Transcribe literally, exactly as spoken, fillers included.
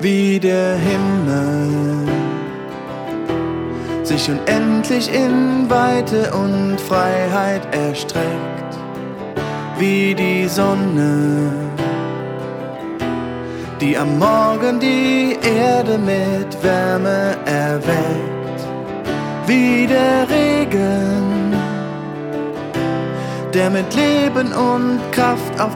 wie der Himmel sich unendlich in Weite und Freiheit erstreckt, wie die Sonne, die am Morgen die Erde mit Wärme erweckt, wie der Regen, der mit Leben und Kraft auf